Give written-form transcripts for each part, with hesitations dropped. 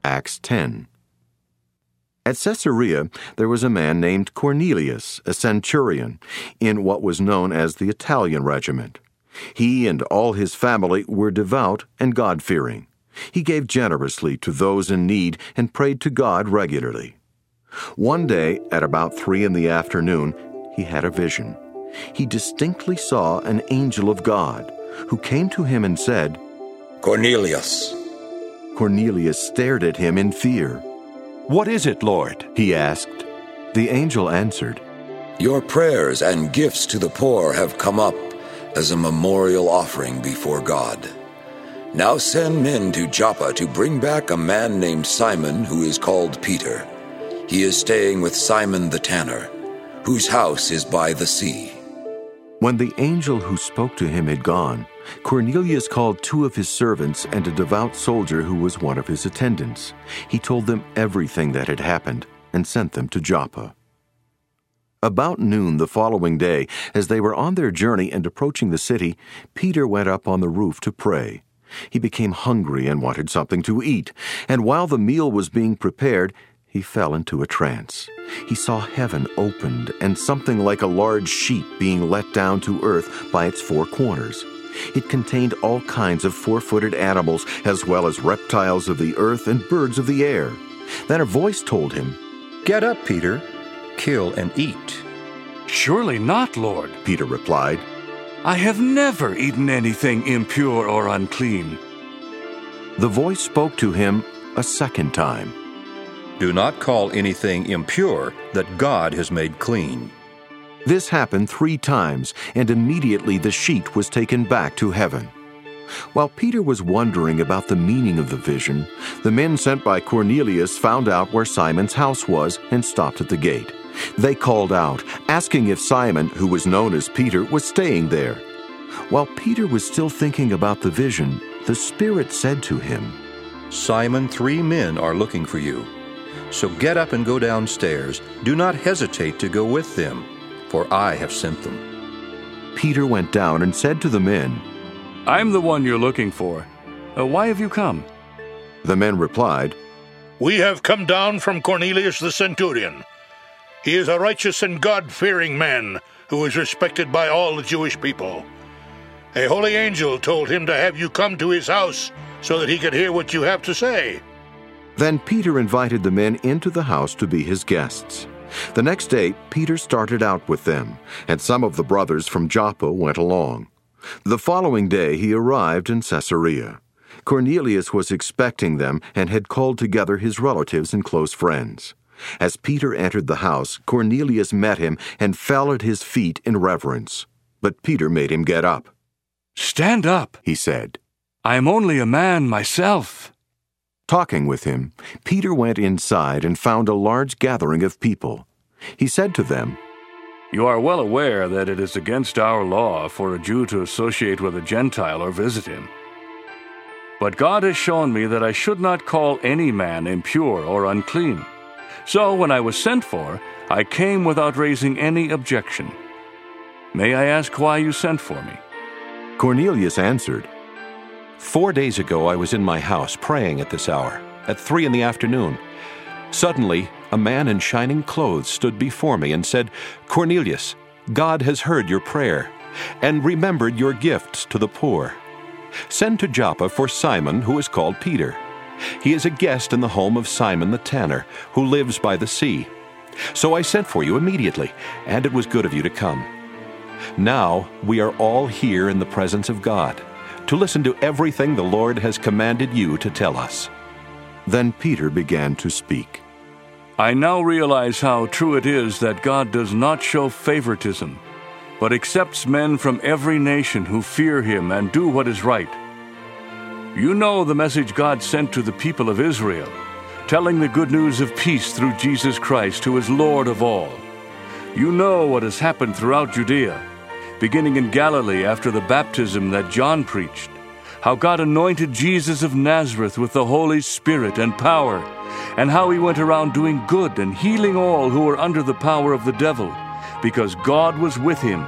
Acts 10. At Caesarea, there was a man named Cornelius, a centurion, in what was known as the Italian regiment. He and all his family were devout and God-fearing. He gave generously to those in need and prayed to God regularly. One day, at about 3 p.m, he had a vision. He distinctly saw an angel of God, who came to him and said, "Cornelius." Cornelius stared at him in fear. "What is it, Lord?" he asked. The angel answered, "Your prayers and gifts to the poor have come up as a memorial offering before God. Now send men to Joppa to bring back a man named Simon who is called Peter. He is staying with Simon the tanner, whose house is by the sea." When the angel who spoke to him had gone, Cornelius called 2 of his servants and a devout soldier who was one of his attendants. He told them everything that had happened and sent them to Joppa. About noon the following day, as they were on their journey and approaching the city, Peter went up on the roof to pray. He became hungry and wanted something to eat, and while the meal was being prepared, he fell into a trance. He saw heaven opened and something like a large sheet being let down to earth by its 4 corners. It contained all kinds of 4-footed animals, as well as reptiles of the earth and birds of the air. Then a voice told him, "Get up, Peter. Kill and eat." "Surely not, Lord," Peter replied. "I have never eaten anything impure or unclean." The voice spoke to him a second time. "Do not call anything impure that God has made clean." This happened 3 times, and immediately the sheet was taken back to heaven. While Peter was wondering about the meaning of the vision, the men sent by Cornelius found out where Simon's house was and stopped at the gate. They called out, asking if Simon, who was known as Peter, was staying there. While Peter was still thinking about the vision, the Spirit said to him, "Simon, 3 men are looking for you. So get up and go downstairs. Do not hesitate to go with them, for I have sent them." Peter went down and said to the men, "I'm the one you're looking for. Why have you come?" The men replied, "We have come down from Cornelius the centurion. He is a righteous and God-fearing man who is respected by all the Jewish people. A holy angel told him to have you come to his house so that he could hear what you have to say." Then Peter invited the men into the house to be his guests. The next day, Peter started out with them, and some of the brothers from Joppa went along. The following day he arrived in Caesarea. Cornelius was expecting them and had called together his relatives and close friends. As Peter entered the house, Cornelius met him and fell at his feet in reverence. But Peter made him get up. "Stand up," he said. "I am only a man myself." Talking with him, Peter went inside and found a large gathering of people. He said to them, "You are well aware that it is against our law for a Jew to associate with a Gentile or visit him. But God has shown me that I should not call any man impure or unclean. So when I was sent for, I came without raising any objection. May I ask why you sent for me?" Cornelius answered, 4 days ago I was in my house praying at this hour, at 3 p.m. Suddenly, a man in shining clothes stood before me and said, "Cornelius, God has heard your prayer and remembered your gifts to the poor. Send to Joppa for Simon, who is called Peter. He is a guest in the home of Simon the tanner, who lives by the sea. So I sent for you immediately, and it was good of you to come. Now we are all here in the presence of God, to listen to everything the Lord has commanded you to tell us." Then Peter began to speak. "I now realize how true it is that God does not show favoritism, but accepts men from every nation who fear him and do what is right. You know the message God sent to the people of Israel, telling the good news of peace through Jesus Christ, who is Lord of all. You know what has happened throughout Judea, beginning in Galilee after the baptism that John preached, how God anointed Jesus of Nazareth with the Holy Spirit and power, and how he went around doing good and healing all who were under the power of the devil, because God was with him.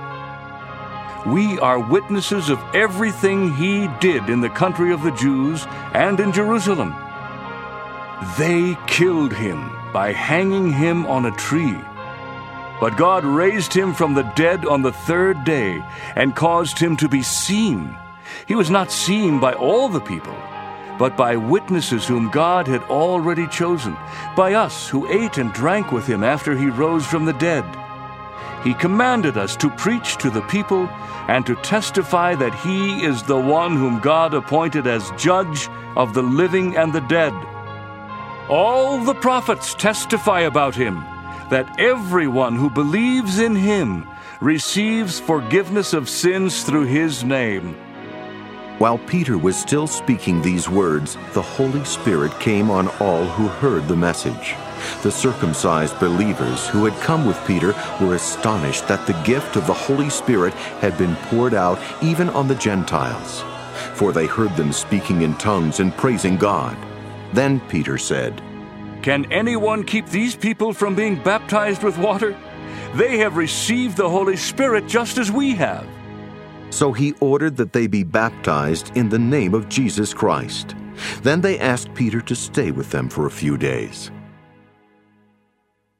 We are witnesses of everything he did in the country of the Jews and in Jerusalem. They killed him by hanging him on a tree. But God raised him from the dead on the third day and caused him to be seen. He was not seen by all the people, but by witnesses whom God had already chosen, by us who ate and drank with him after he rose from the dead. He commanded us to preach to the people and to testify that he is the one whom God appointed as judge of the living and the dead. All the prophets testify about him, that everyone who believes in him receives forgiveness of sins through his name." While Peter was still speaking these words, the Holy Spirit came on all who heard the message. The circumcised believers who had come with Peter were astonished that the gift of the Holy Spirit had been poured out even on the Gentiles, for they heard them speaking in tongues and praising God. Then Peter said, "Can anyone keep these people from being baptized with water? They have received the Holy Spirit just as we have." So he ordered that they be baptized in the name of Jesus Christ. Then they asked Peter to stay with them for a few days.